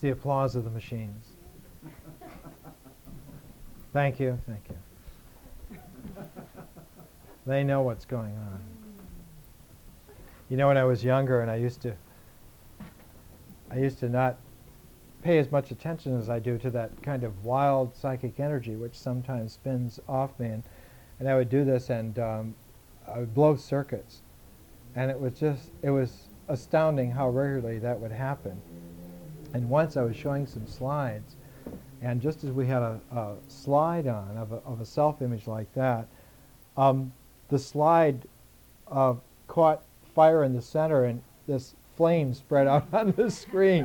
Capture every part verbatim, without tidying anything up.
the applause of the machines. Thank you, thank you. They know what's going on. You know, when I was younger and I used to, I used to not pay as much attention as I do to that kind of wild psychic energy which sometimes spins off me, and, and I would do this and um, I would blow circuits, and it was just, it was astounding how regularly that would happen. And once I was showing some slides, and just as we had a, a slide on of a, of a self-image like that, um, the slide uh, caught fire in the center, and this flame spread out on the screen.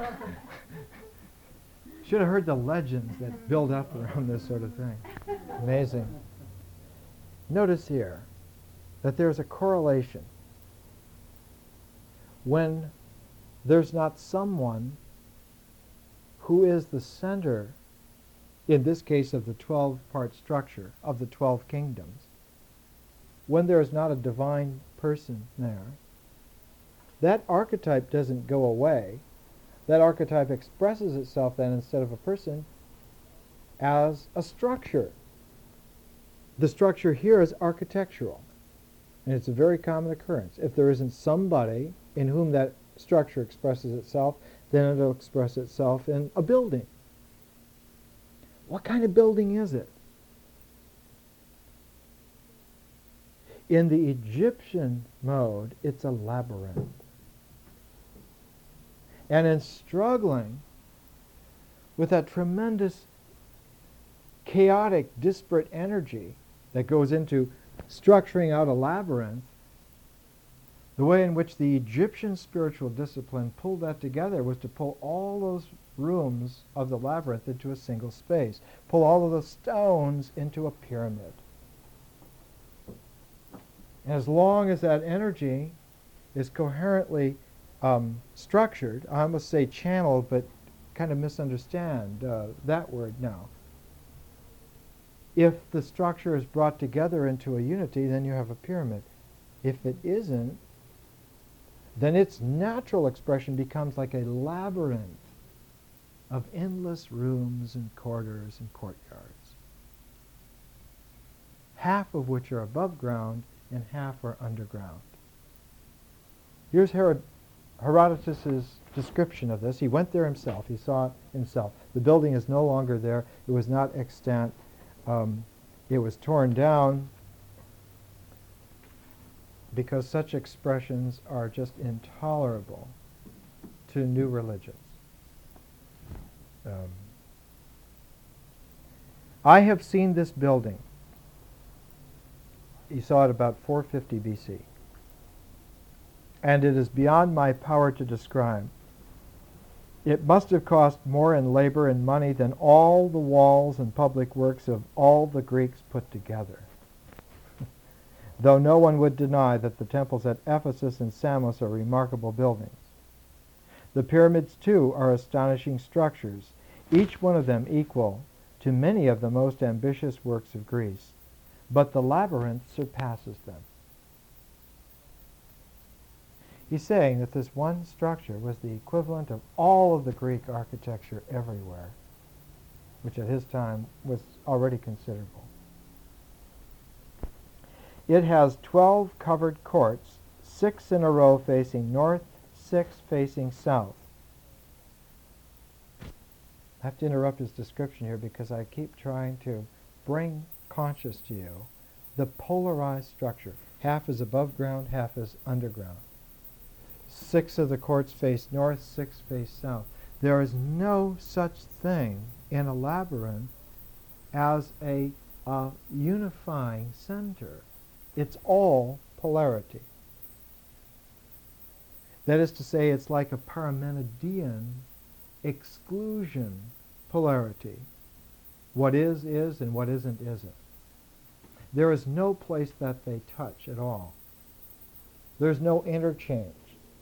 Should have heard the legends that build up around this sort of thing. Amazing. Notice here that there's a correlation. When there's not someone who is the center, in this case of the twelve-part structure of the twelve kingdoms, when there is not a divine person there, that archetype doesn't go away. That archetype expresses itself then, instead of a person, as a structure. The structure here is architectural, and it's a very common occurrence. If there isn't somebody in whom that structure expresses itself, then it'll express itself in a building. What kind of building is it? In the Egyptian mode, it's a labyrinth. And in struggling with that tremendous chaotic, disparate energy that goes into structuring out a labyrinth, the way in which the Egyptian spiritual discipline pulled that together was to pull all those rooms of the labyrinth into a single space, pull all of the stones into a pyramid. And as long as that energy is coherently um, structured, I almost say channeled, but kind of misunderstand uh, that word now. If the structure is brought together into a unity, then you have a pyramid. If it isn't, then its natural expression becomes like a labyrinth of endless rooms and corridors and courtyards, half of which are above ground and half are underground. Here's Herod, Herodotus' description of this. He went there himself. He saw it himself. The building is no longer there. It was not extant. Um, it was torn down because such expressions are just intolerable to new religions. Um, I have seen this building. He saw it about four fifty B C. And it is beyond my power to describe. It must have cost more in labor and money than all the walls and public works of all the Greeks put together. Though no one would deny that the temples at Ephesus and Samos are remarkable buildings. The pyramids, too, are astonishing structures, each one of them equal to many of the most ambitious works of Greece. But the labyrinth surpasses them. He's saying that this one structure was the equivalent of all of the Greek architecture everywhere, which at his time was already considerable. It has twelve covered courts, six in a row facing north, six facing south. I have to interrupt his description here because I keep trying to bring conscious to you the polarized structure. Half is above ground, half is underground. Six of the courts face north, six face south. There is no such thing in a labyrinth as a, a unifying center. It's all polarity. That is to say, it's like a Parmenidean exclusion polarity. What is, is, and what isn't, isn't. There is no place that they touch at all. There's no interchange.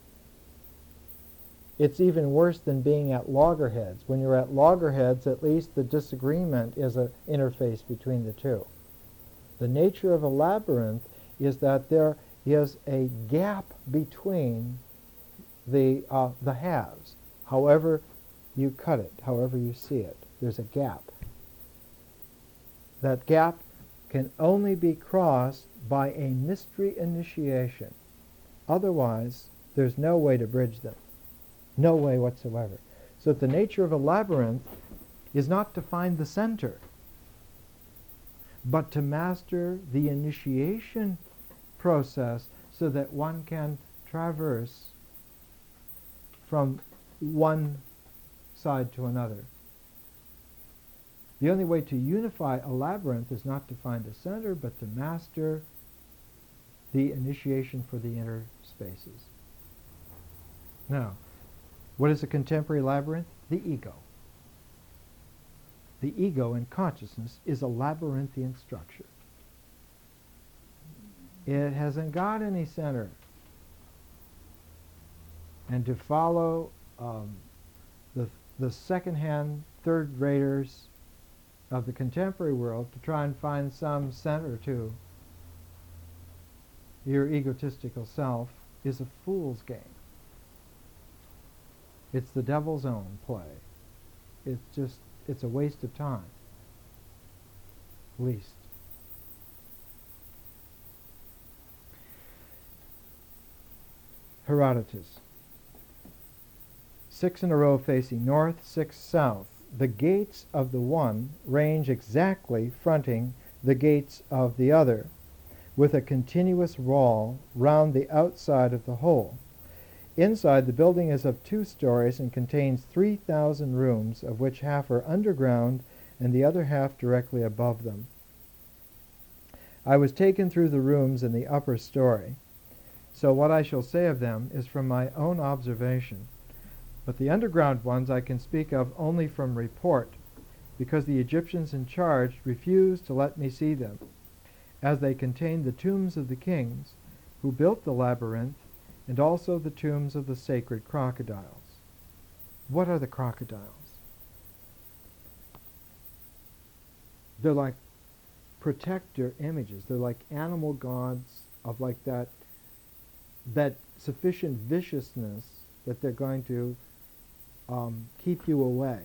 It's even worse than being at loggerheads. When you're at loggerheads, at least the disagreement is an interface between the two. The nature of a labyrinth is that there is a gap between the, uh, the halves. However, you cut it however you see it. There's a gap. That gap can only be crossed by a mystery initiation. Otherwise, there's no way to bridge them. No way whatsoever. So that the nature of a labyrinth is not to find the center, but to master the initiation process so that one can traverse from one side to another. The only way to unify a labyrinth is not to find a center, but to master the initiation for the inner spaces. Now, what is a contemporary labyrinth? The ego. The ego in consciousness is a labyrinthian structure. It hasn't got any center. And to follow um, the, the second-hand, third-raters of the contemporary world to try and find some center to your egotistical self is a fool's game. It's the devil's own play. It's just, it's a waste of time, least. Herodotus. Six in a row facing north, six south. The gates of the one range exactly fronting the gates of the other, with a continuous wall round the outside of the whole. Inside, the building is of two stories and contains three thousand rooms, of which half are underground and the other half directly above them. I was taken through the rooms in the upper story, so what I shall say of them is from my own observation. But the underground ones I can speak of only from report, because the Egyptians in charge refused to let me see them, as they contained the tombs of the kings who built the labyrinth, and also the tombs of the sacred crocodiles. What are the crocodiles? They're like protector images. They're like animal gods of like that, that sufficient viciousness that they're going to um, keep you away.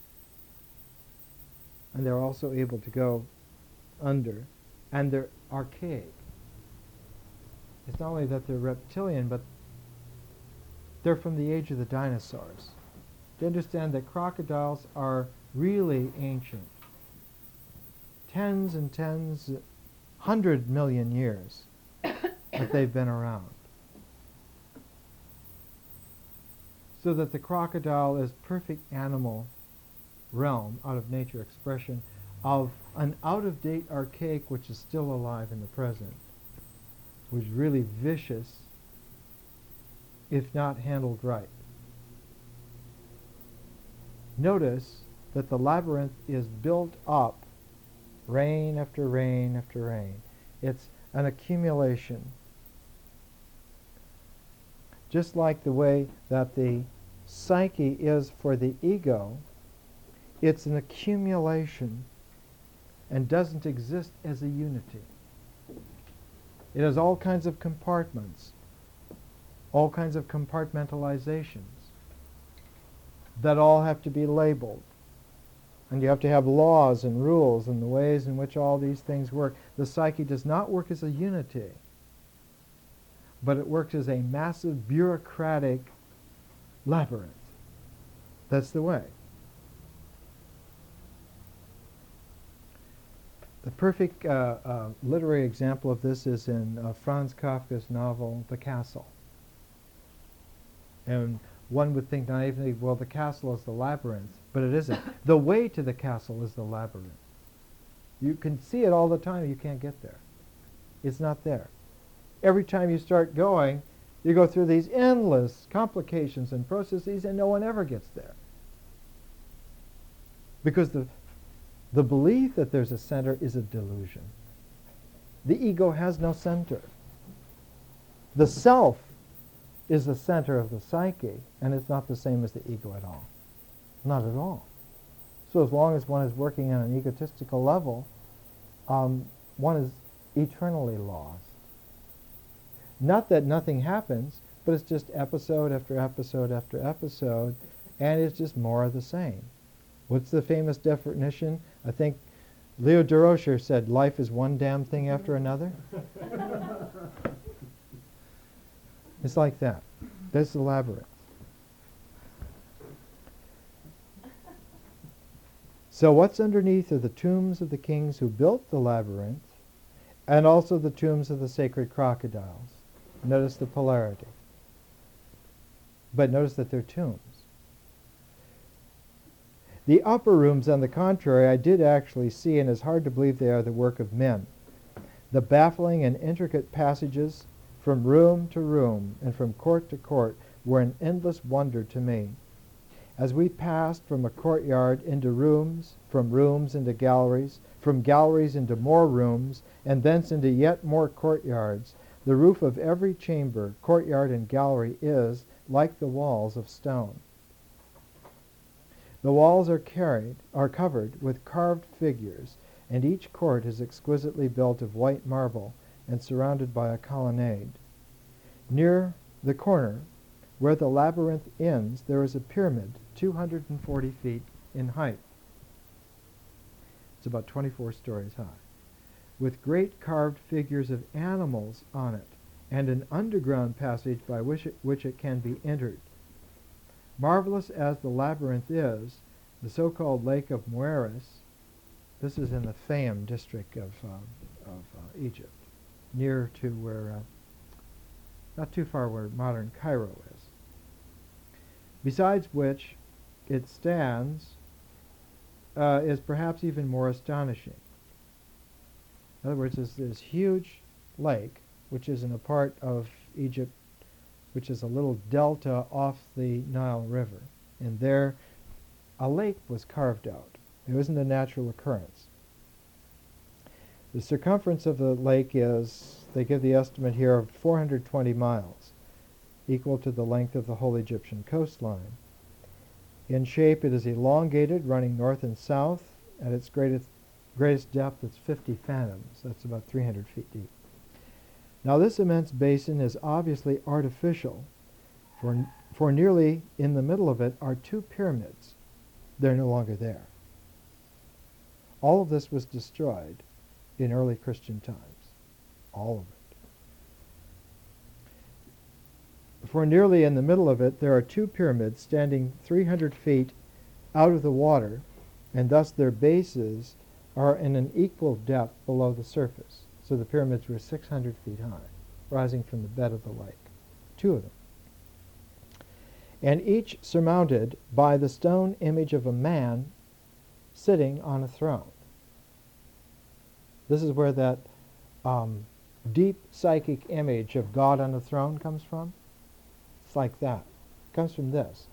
And they're also able to go under. And they're archaic. It's not only that they're reptilian, but they're from the age of the dinosaurs. To understand that crocodiles are really ancient. Tens and tens, hundred million years that they've been around. So that the crocodile is perfect animal realm, out of nature expression, of an out-of-date archaic which is still alive in the present, which is really vicious if not handled right. Notice that the labyrinth is built up rain after rain after rain. It's an accumulation. Just like the way that the psyche is for the ego, it's an accumulation and doesn't exist as a unity. It has all kinds of compartments, all kinds of compartmentalizations that all have to be labeled. And you have to have laws and rules and the ways in which all these things work. The psyche does not work as a unity, but it works as a massive bureaucratic labyrinth. That's the way. The perfect uh, uh, literary example of this is in uh, Franz Kafka's novel, The Castle. And one would think naively, well, the castle is the labyrinth, but it isn't. The way to the castle is the labyrinth. You can see it all the time, you can't get there. It's not there. Every time you start going, you go through these endless complications and processes, and no one ever gets there. Because the, the belief that there's a center is a delusion. The ego has no center. The self is the center of the psyche, and it's not the same as the ego at all. Not at all. So as long as one is working on an egotistical level, um, one is eternally lost. Not that nothing happens, but it's just episode after episode after episode, and it's just more of the same. What's the famous definition? I think Leo Durocher said, life is one damn thing after another. It's like that. That's the labyrinth. So what's underneath are the tombs of the kings who built the labyrinth, and also the tombs of the sacred crocodiles. Notice the polarity. But notice that they're tombs. The upper rooms, on the contrary, I did actually see, and it's hard to believe they are the work of men. The baffling and intricate passages from room to room and from court to court were an endless wonder to me. As we passed from a courtyard into rooms, from rooms into galleries, from galleries into more rooms, and thence into yet more courtyards, the roof of every chamber, courtyard, and gallery is like the walls of stone. The walls are carried, are covered with carved figures, and each court is exquisitely built of white marble and surrounded by a colonnade. Near the corner, where the labyrinth ends, there is a pyramid two hundred forty feet in height. It's about twenty-four stories high, with great carved figures of animals on it, and an underground passage by which it, which it can be entered. Marvelous as the labyrinth is, the so-called Lake of Moeris, this is in the Fayum district of, uh, of uh, Egypt, near to where, uh, not too far where modern Cairo is. Besides which, it stands, uh, is perhaps even more astonishing. In other words, there's this huge lake, which is in a part of Egypt which is a little delta off the Nile River. And there, a lake was carved out. It wasn't a natural occurrence. The circumference of the lake is, they give the estimate here, of four hundred twenty miles, equal to the length of the whole Egyptian coastline. In shape, it is elongated, running north and south. At its greatest, greatest depth, it's fifty fathoms. That's about three hundred feet deep. Now, this immense basin is obviously artificial, for, for nearly in the middle of it are two pyramids. They're no longer there. All of this was destroyed in early Christian times. All of it. For nearly in the middle of it, there are two pyramids standing three hundred feet out of the water, and thus their bases are in an equal depth below the surface. So the pyramids were six hundred feet high, rising from the bed of the lake. Two of them. And each surmounted by the stone image of a man sitting on a throne. This is where that um, deep psychic image of God on a throne comes from. It's like that. It comes from this.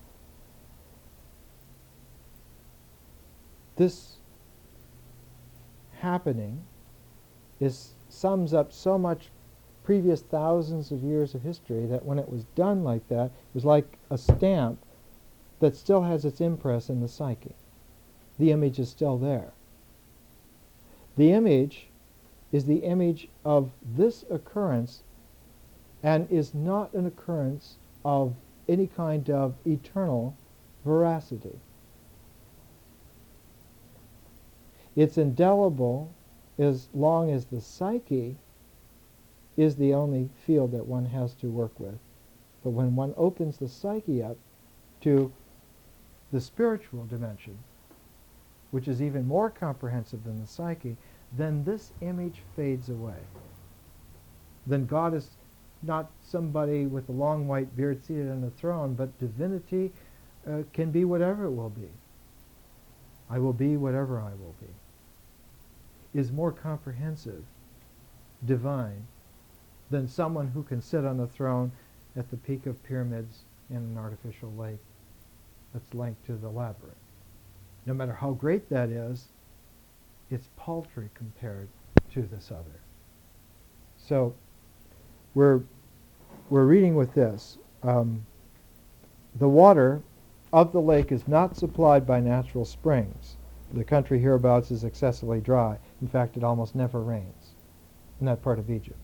This happening is sums up so much previous thousands of years of history that when it was done like that, it was like a stamp that still has its impress in the psyche. The image is still there. The image is the image of this occurrence and is not an occurrence of any kind of eternal veracity. It's indelible as long as the psyche is the only field that one has to work with. But when one opens the psyche up to the spiritual dimension, which is even more comprehensive than the psyche, then this image fades away. Then God is not somebody with a long white beard seated on a throne, but divinity uh, can be whatever it will be. I will be whatever I will be. Is more comprehensive, divine, than someone who can sit on a throne at the peak of pyramids in an artificial lake that's linked to the labyrinth. No matter how great that is, it's paltry compared to this other. So we're, we're reading with this. Um, the water of the lake is not supplied by natural springs. The country hereabouts is excessively dry. In fact, it almost never rains in that part of Egypt.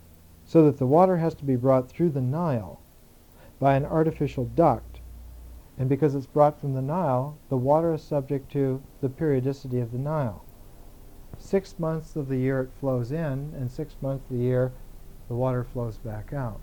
So that the water has to be brought through the Nile by an artificial duct, And because it's brought from the Nile, the water is subject to the periodicity of the Nile. Six months of the year it flows in, and six months of the year the water flows back out.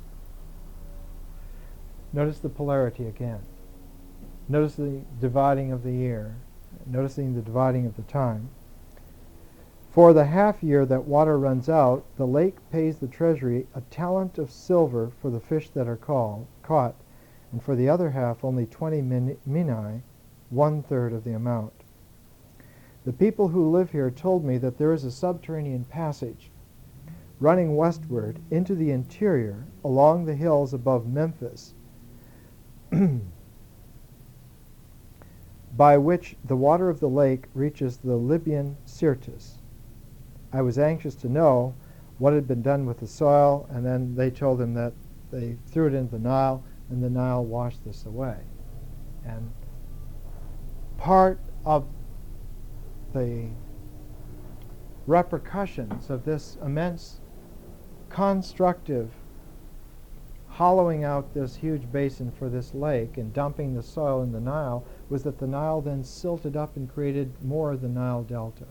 Notice the polarity again. Notice the dividing of the year. Noticing the dividing of the time. For the half year that water runs out, the lake pays the treasury a talent of silver for the fish that are called, caught, and for the other half only twenty min- minae, one-third of the amount. The people who live here told me that there is a subterranean passage running westward into the interior along the hills above Memphis, by which the water of the lake reaches the Libyan Syrtis. I was anxious to know what had been done with the soil, and then they told him that they threw it into the Nile, and the Nile washed this away. And part of the repercussions of this immense constructive hollowing out this huge basin for this lake and dumping the soil in the Nile was that the Nile then silted up and created more of the Nile Delta.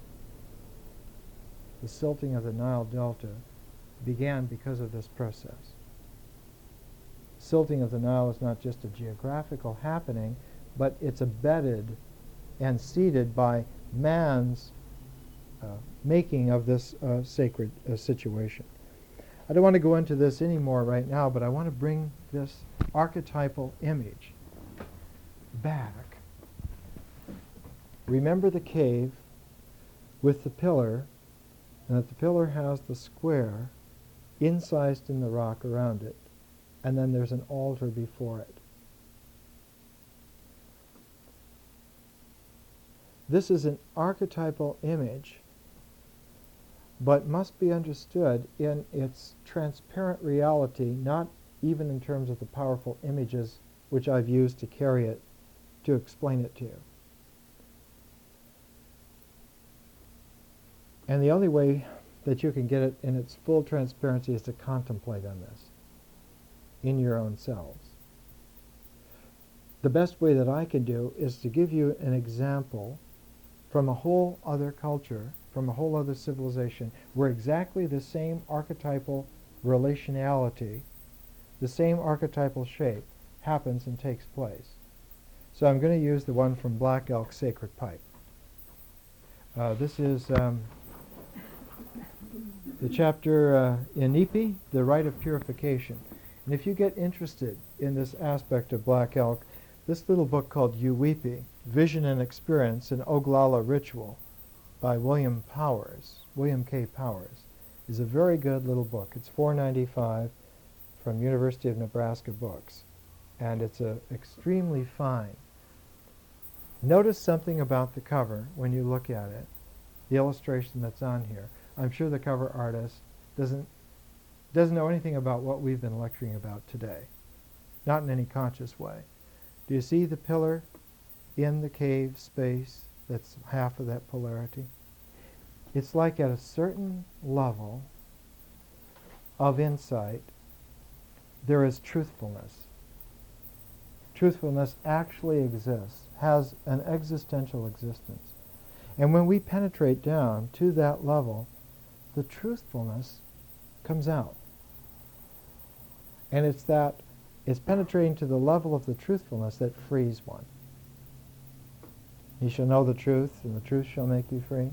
The silting of the Nile Delta began because of this process. Silting of the Nile is not just a geographical happening, but it's abetted and seeded by man's uh, making of this uh, sacred uh, situation. I don't want to go into this anymore right now, but I want to bring this archetypal image back. Remember the cave with the pillar, and that the pillar has the square incised in the rock around it, and then there's an altar before it. This is an archetypal image, but must be understood in its transparent reality, not even in terms of the powerful images which I've used to carry it, to explain it to you. And the only way that you can get it in its full transparency is to contemplate on this in your own selves. The best way that I can do is to give you an example from a whole other culture, from a whole other civilization, where exactly the same archetypal relationality, the same archetypal shape happens and takes place. So I'm going to use the one from Black Elk's Sacred Pipe. Uh, this is um, the chapter uh, in Ipi, The Rite of Purification. And if you get interested in this aspect of Black Elk, this little book called Uwipi, Vision and Experience, an Oglala Ritual by William Powers, William K. Powers, is a very good little book. It's four ninety-five from University of Nebraska Books, and it's a extremely fine. Notice something about the cover when you look at it, the illustration that's on here. I'm sure the cover artist doesn't doesn't know anything about what we've been lecturing about today, not in any conscious way. Do you see the pillar in the cave space that's half of that polarity? It's like at a certain level of insight, there is truthfulness. Truthfulness actually exists, has an existential existence. And when we penetrate down to that level, the truthfulness comes out. And it's that, it's penetrating to the level of the truthfulness that frees one. You shall know the truth, and the truth shall make you free.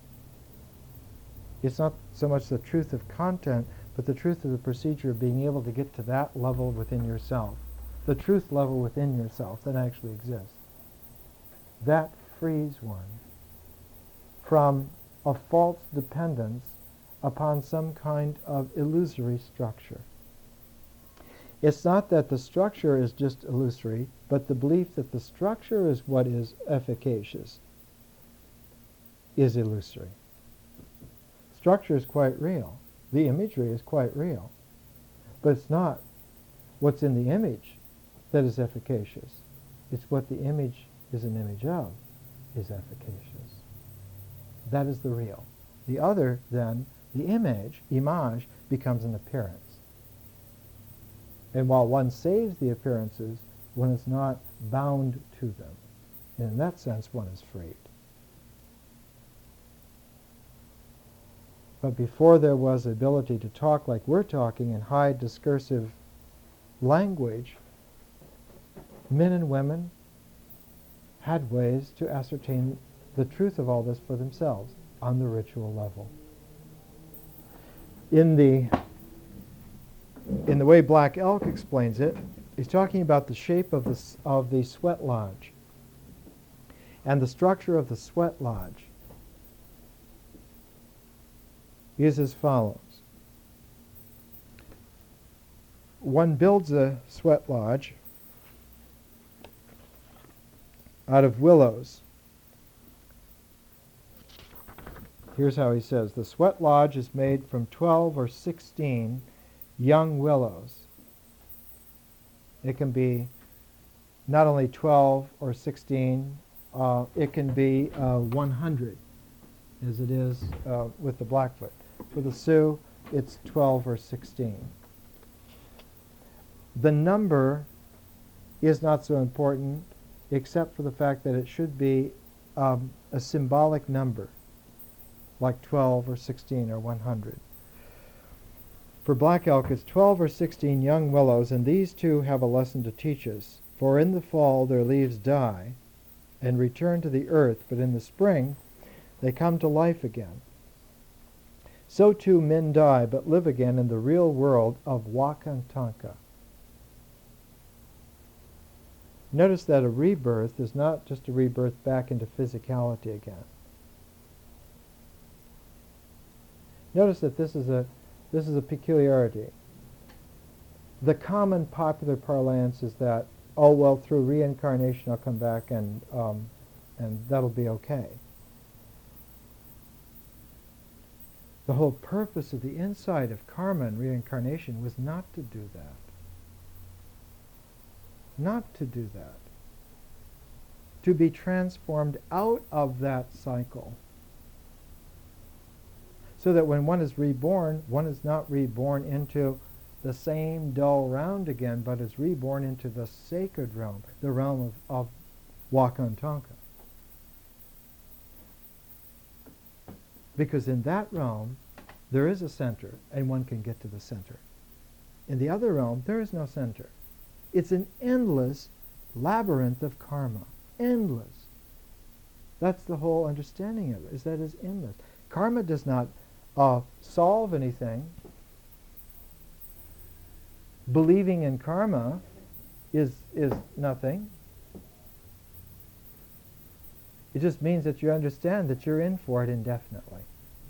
It's not so much the truth of content, but the truth of the procedure of being able to get to that level within yourself, the truth level within yourself that actually exists. That frees one from a false dependence upon some kind of illusory structure. It's not that the structure is just illusory, but the belief that the structure is what is efficacious is illusory. Structure is quite real. The imagery is quite real. But it's not what's in the image that is efficacious. It's what the image is an image of is efficacious. That is the real. The other, then, the image, image, becomes an appearance. And while one saves the appearances, one is not bound to them. And in that sense, one is freed. But before there was the ability to talk like we're talking in high discursive language, men and women had ways to ascertain the truth of all this for themselves on the ritual level. In the in the way Black Elk explains it, he's talking about the shape of the of the sweat lodge and the structure of the sweat lodge is as follows. One builds a sweat lodge out of willows. Here's how he says, the sweat lodge is made from twelve or sixteen young willows. It can be not only twelve or sixteen, uh, it can be uh, one hundred, as it is uh, with the Blackfoot. For the Sioux, it's twelve or sixteen. The number is not so important, except for the fact that it should be um, a symbolic number, like twelve or sixteen or one hundred. For Black Elk, it's twelve or sixteen young willows, and these two have a lesson to teach us. For in the fall their leaves die and return to the earth, but in the spring they come to life again. So too men die, but live again in the real world of Wakantanka. Notice that a rebirth is not just a rebirth back into physicality again. Notice that this is a this is a peculiarity. The common popular parlance is that, oh well, through reincarnation I'll come back and um, and that'll be okay. The whole purpose of the insight of karma and reincarnation was not to do that. Not to do that. To be transformed out of that cycle. So that when one is reborn, one is not reborn into the same dull round again, but is reborn into the sacred realm, the realm of, of Wakantanka. Because in that realm, there is a center, and one can get to the center. In the other realm, there is no center. It's an endless labyrinth of karma. Endless. That's the whole understanding of it, is that it's endless. Karma does not uh, solve anything. Believing in karma is, is nothing. It just means that you understand that you're in for it indefinitely.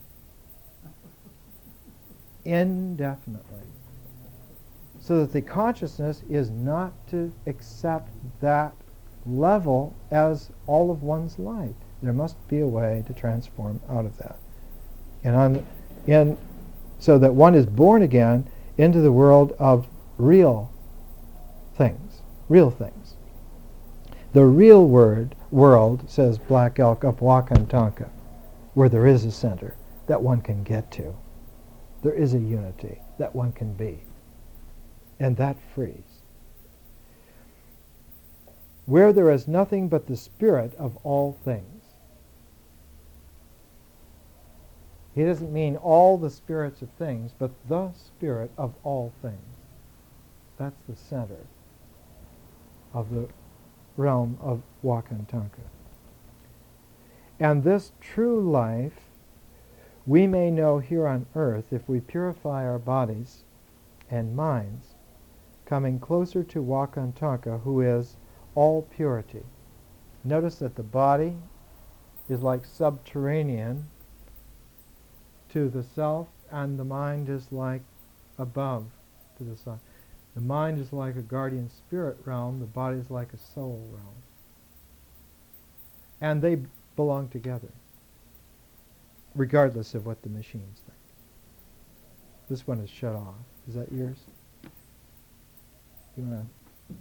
Indefinitely. So that the consciousness is not to accept that level as all of one's life. There must be a way to transform out of that. And on, in, so that one is born again into the world of real things. Real things. The real word, world, says Black Elk, of Wakantanka, where there is a center that one can get to. There is a unity that one can be. And that frees. Where there is nothing but the spirit of all things. He doesn't mean all the spirits of things, but the spirit of all things. That's the center of the realm of Wakantanka. And this true life we may know here on earth if we purify our bodies and minds, coming closer to Wakantanka, who is all purity. Notice that the body is like subterranean to the self, and the mind is like above to the sun. The mind is like a guardian spirit realm, the body is like a soul realm. And they belong together, regardless of what the machines think. This one is shut off. Is that yours? You want to?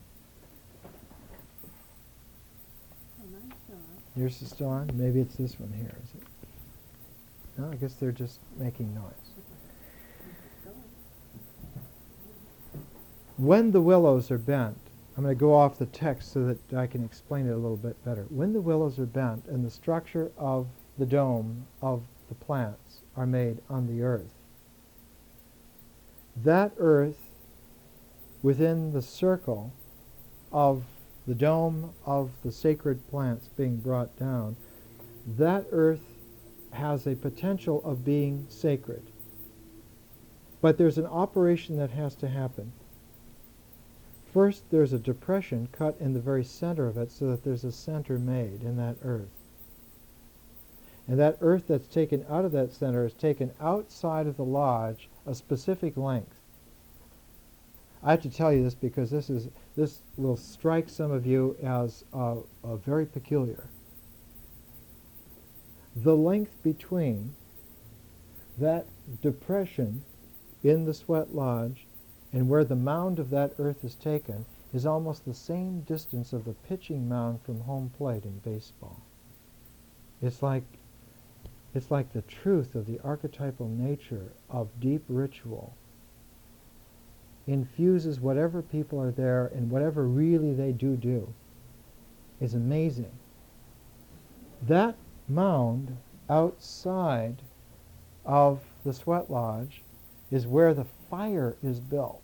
Yours is still on? Maybe it's this one here, is it? No, I guess they're just making noise. When the willows are bent I'm going to go off the text so that I can explain it a little bit better. When the willows are bent and the structure of the dome of the plants are made on the earth, that earth within the circle of the dome of the sacred plants being brought down, that earth has a potential of being sacred. But there's an operation that has to happen. First, there's a depression cut in the very center of it so that there's a center made in that earth. And that earth that's taken out of that center is taken outside of the lodge a specific length. I have to tell you this because this is this will strike some of you as uh, uh, very peculiar. The length between that depression in the sweat lodge and where the mound of that earth is taken is almost the same distance of the pitching mound from home plate in baseball. It's like it's like the truth of the archetypal nature of deep ritual infuses whatever people are there and whatever really they do do is amazing. That mound outside of the sweat lodge is where the fire is built.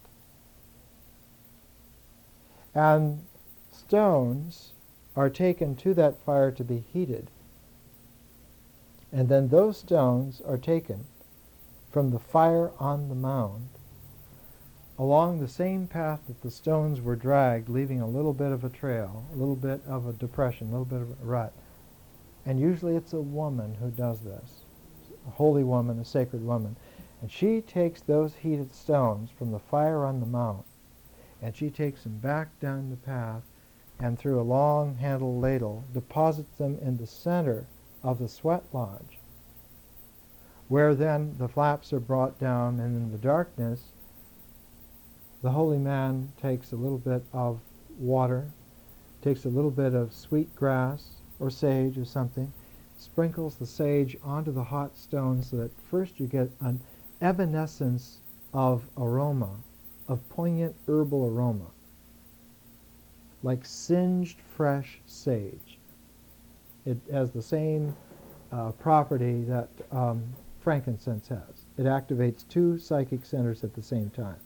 And stones are taken to that fire to be heated. And then those stones are taken from the fire on the mound along the same path that the stones were dragged, leaving a little bit of a trail, a little bit of a depression, a little bit of a rut. And usually it's a woman who does this, a holy woman, a sacred woman. And she takes those heated stones from the fire on the mount, and she takes them back down the path and through a long handled ladle deposits them in the center of the sweat lodge, where then the flaps are brought down, and in the darkness the holy man takes a little bit of water, takes a little bit of sweet grass or sage or something, sprinkles the sage onto the hot stones so that first you get an evanescence of aroma, of poignant herbal aroma, like singed fresh sage. It has the same uh, property that um, frankincense has. It activates two psychic centers at the same time,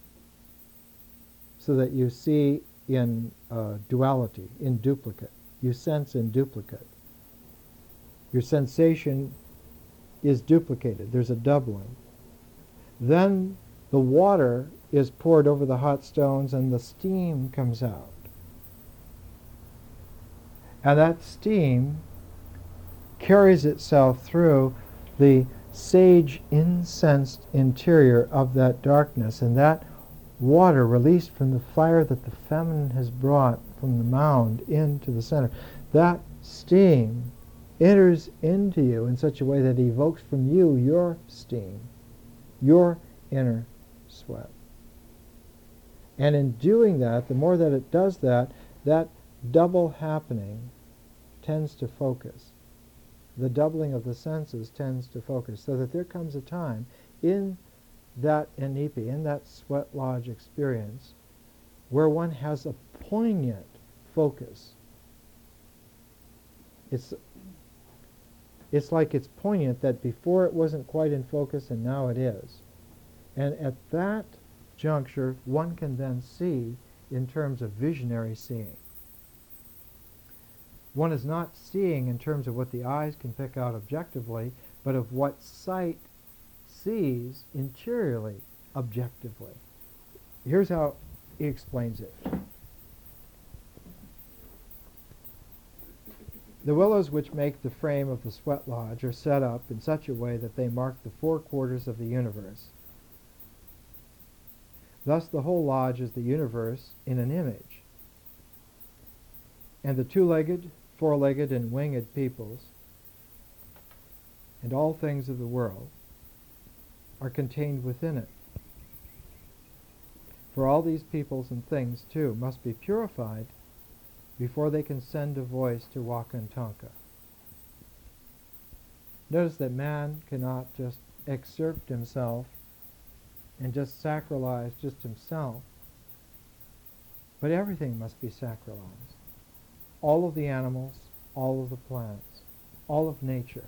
so that you see in uh, duality, in duplicate. You sense in duplicate. Your sensation is duplicated. There's a doubling. Then the water is poured over the hot stones and the steam comes out. And that steam carries itself through the sage incensed interior of that darkness, and that water released from the fire that the feminine has brought from the mound into the center, that steam enters into you in such a way that it evokes from you your steam, your inner sweat. And in doing that, the more that it does that, that double happening tends to focus. The doubling of the senses tends to focus, so that there comes a time in that enipi, in that sweat lodge experience, where one has a poignant focus. It's it's like it's poignant that before it wasn't quite in focus and now it is. And at that juncture, one can then see in terms of visionary seeing. One is not seeing in terms of what the eyes can pick out objectively, but of what sight sees interiorly, objectively. Here's how he explains it. The willows which make the frame of the sweat lodge are set up in such a way that they mark the four quarters of the universe. Thus the whole lodge is the universe in an image. And the two-legged, four-legged, and winged peoples, and all things of the world, are contained within it. For all these peoples and things, too, must be purified before they can send a voice to Wakantanka. Notice that man cannot just excerpt himself and just sacralize just himself, but But everything must be sacralized. All of the animals, all of the plants, all of nature.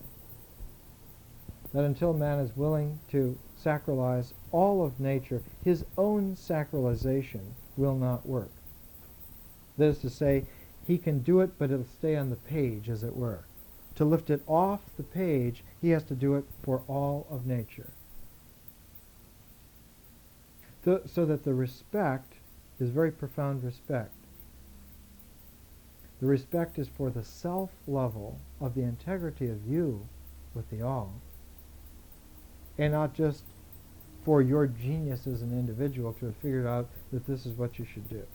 That until man is willing to sacralize all of nature, his own sacralization will not work. That is to say, he can do it, but it'll stay on the page, as it were. To lift it off the page, he has to do it for all of nature. So, so that the respect is very profound respect. The respect is for the self level of the integrity of you with the all, and not just for your genius as an individual to have figured out that this is what you should do.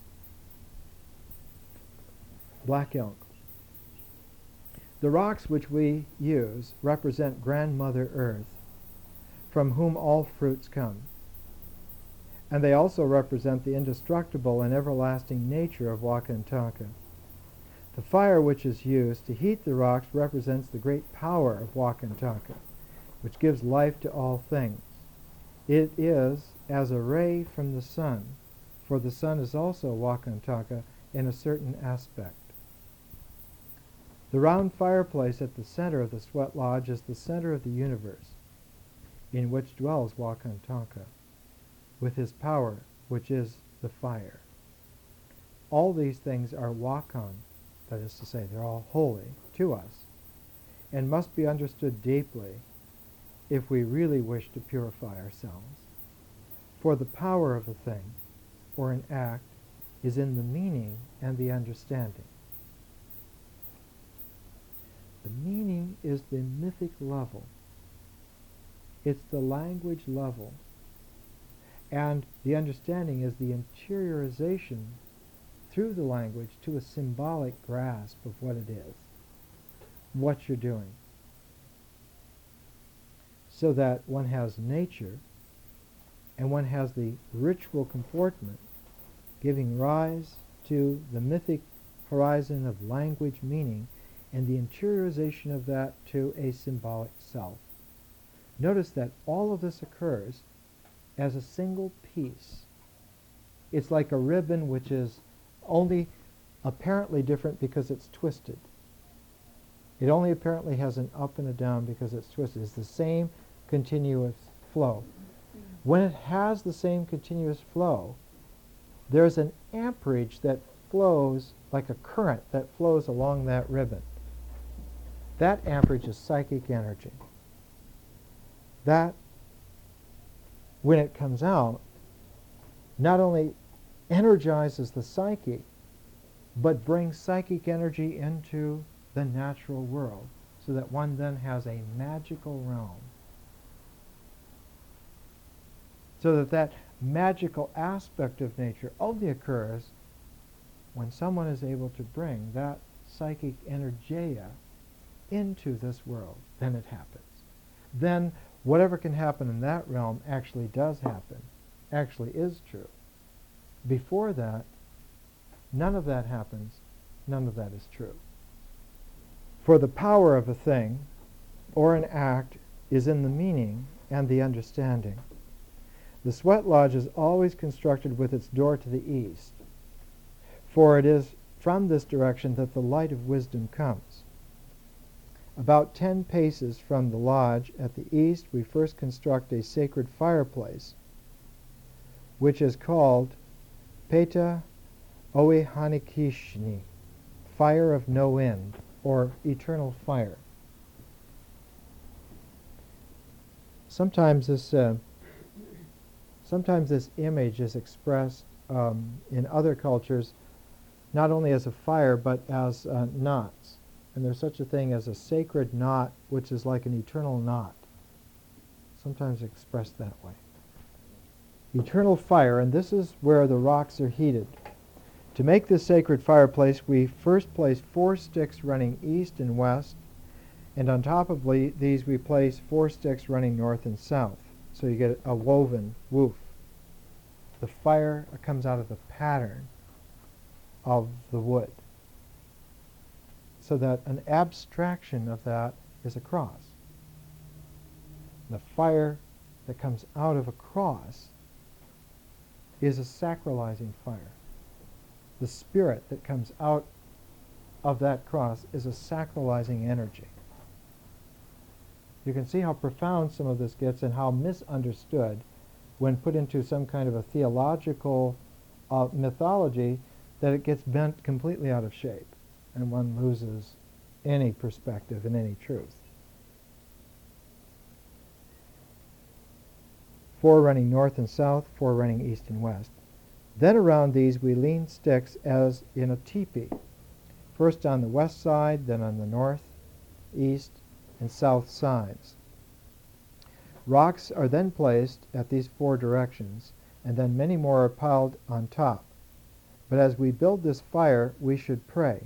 Black elk. The rocks which we use represent Grandmother Earth, from whom all fruits come. And they also represent the indestructible and everlasting nature of Wakantaka. The fire which is used to heat the rocks represents the great power of Wakantaka, which gives life to all things. It is as a ray from the sun, for the sun is also Wakantaka in a certain aspect. The round fireplace at the center of the sweat lodge is the center of the universe, in which dwells Wakantaka, with his power, which is the fire. All these things are Wakan, that is to say, they're all holy to us, and must be understood deeply if we really wish to purify ourselves. For the power of a thing, or an act, is in the meaning and the understanding. The meaning is the mythic level. It's the language level. And the understanding is the interiorization through the language to a symbolic grasp of what it is, what you're doing. So that one has nature and one has the ritual comportment giving rise to the mythic horizon of language meaning and the interiorization of that to a symbolic self. Notice that all of this occurs as a single piece. It's like a ribbon which is only apparently different because it's twisted. It only apparently has an up and a down because it's twisted. It's the same continuous flow. When it has the same continuous flow, there's an amperage that flows like a current that flows along that ribbon. That amperage is psychic energy. That, when it comes out, not only energizes the psyche, but brings psychic energy into the natural world, so that one then has a magical realm. So that that magical aspect of nature only occurs when someone is able to bring that psychic energeia into this world. Then it happens. Then whatever can happen in that realm actually does happen, actually is true. Before that, none of that happens, none of that is true. For the power of a thing or an act is in the meaning and the understanding. The sweat lodge is always constructed with its door to the east, for it is from this direction that the light of wisdom comes. About ten paces from the lodge at the east, we first construct a sacred fireplace, which is called Peta Oehanikishni, fire of no end, or eternal fire. Sometimes this, uh, sometimes this image is expressed um, in other cultures not only as a fire but as uh, knots. And there's such a thing as a sacred knot, which is like an eternal knot. Sometimes expressed that way. Eternal fire, and this is where the rocks are heated. To make this sacred fireplace, we first place four sticks running east and west, and on top of le- these we place four sticks running north and south. So you get a woven woof. The fire comes out of the pattern of the wood, so that an abstraction of that is a cross. The fire that comes out of a cross is a sacralizing fire. the spirit that comes out of that cross is a sacralizing energy. You can see how profound some of this gets and how misunderstood when put into some kind of a theological uh, mythology, that it gets bent completely out of shape and one loses any perspective and any truth. Four running north and south, four running east and west. Then around these we lean sticks as in a teepee, first on the west side, then on the north, east, and south sides. Rocks are then placed at these four directions, and then many more are piled on top. But as we build this fire, we should pray.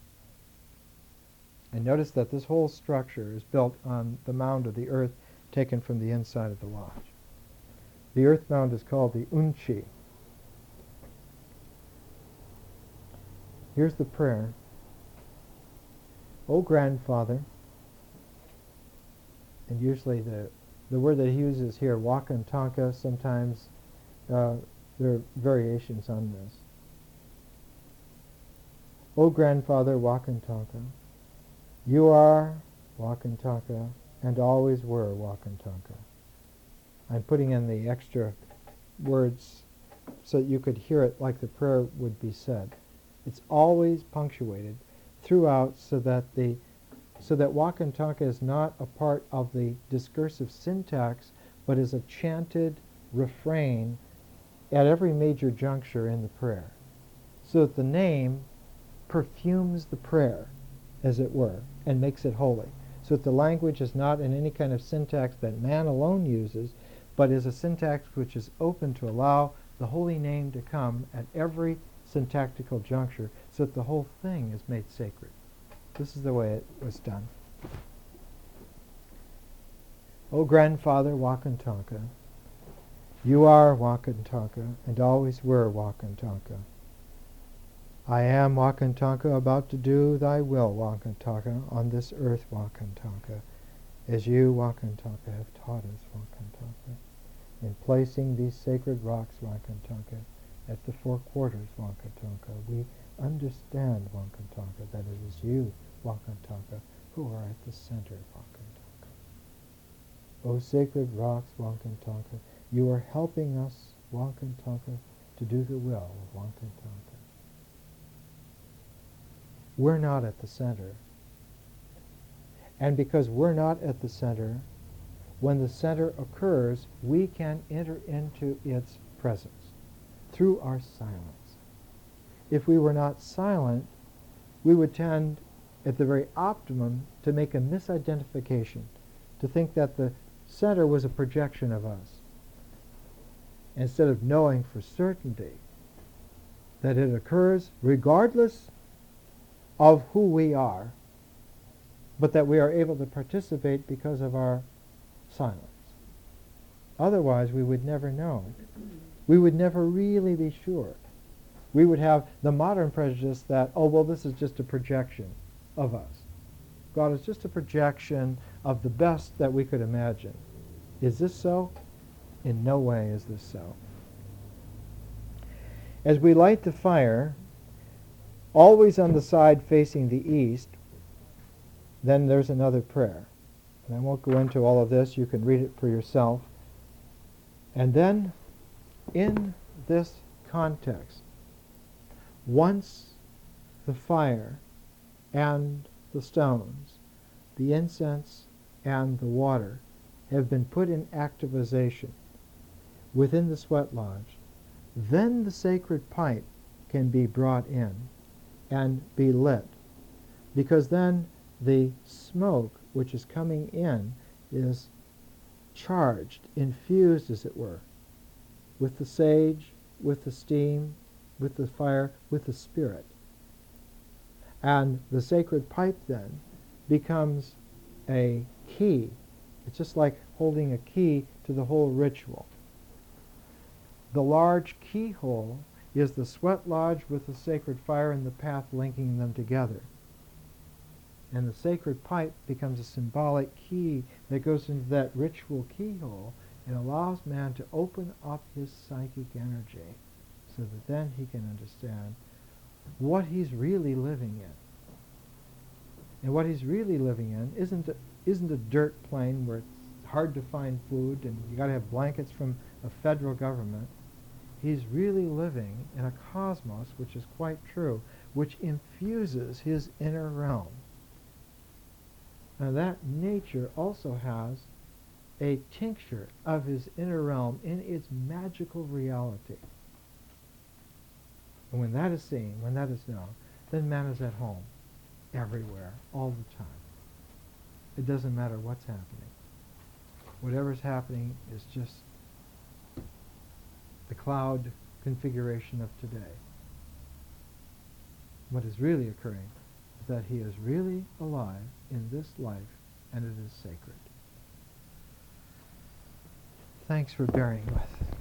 And notice that this whole structure is built on the mound of the earth taken from the inside of the lodge. The earth mound is called the Unchi. Here's the prayer. O grandfather, and usually the, the word that he uses here, Wakantanka, sometimes uh, there are variations on this. O grandfather Wakantanka, you are Wakantanka and always were Wakantanka. I'm putting in the extra words so that you could hear it like the prayer would be said. It's always punctuated throughout so that the so that Wakantanka is not a part of the discursive syntax, but is a chanted refrain at every major juncture in the prayer, so that the name perfumes the prayer, as it were, and makes it holy, so that the language is not in any kind of syntax that man alone uses, but is a syntax which is open to allow the holy name to come at every syntactical juncture, so that the whole thing is made sacred. This is the way it was done. O grandfather Wakantanka, you are Wakantanka and always were Wakantanka. I am Wakantanka, about to do thy will, Wakantanka, on this earth, Wakantanka, as you, Wakantanka, have taught us, Wakantanka, in placing these sacred rocks, Wakantanka, at the four quarters, Wakantanka. We understand, Wakantanka, that it is you, Wakantanka, who are at the center, Wakantanka. O sacred rocks, Wakantanka, you are helping us, Wakantanka, to do the will of Wakantanka. We're not at the center. And because we're not at the center, when the center occurs, we can enter into its presence through our silence. If we were not silent, we would tend, at the very optimum, to make a misidentification, to think that the center was a projection of us, instead of knowing for certainty that it occurs regardless of who we are, but that we are able to participate because of our silence. Otherwise, we would never know. We would never really be sure. We would have the modern prejudice that, oh, well, this is just a projection of us. God is just a projection of the best that we could imagine. Is this so? In no way is this so. As we light the fire, always on the side facing the east, then there's another prayer. And I won't go into all of this. You can read it for yourself. And then, in this context, once the fire and the stones, the incense and the water have been put in activization within the sweat lodge, then the sacred pipe can be brought in and be lit, because then the smoke which is coming in is charged, infused as it were, with the sage, with the steam, with the fire, with the spirit. And the sacred pipe then becomes a key. It's just like holding a key to the whole ritual. The large keyhole is the sweat lodge with the sacred fire and the path linking them together. And the sacred pipe becomes a symbolic key that goes into that ritual keyhole and allows man to open up his psychic energy so that then he can understand what he's really living in. And what he's really living in isn't a, isn't a dirt plain where it's hard to find food and you got to have blankets from a federal government. He's really living in a cosmos, which is quite true, which infuses his inner realm. Now that nature also has a tincture of his inner realm in its magical reality. And when that is seen, when that is known, then man is at home, everywhere, all the time. It doesn't matter what's happening. Whatever's happening is just the cloud configuration of today. What is really occurring is that he is really alive in this life, and it is sacred. Thanks for bearing with.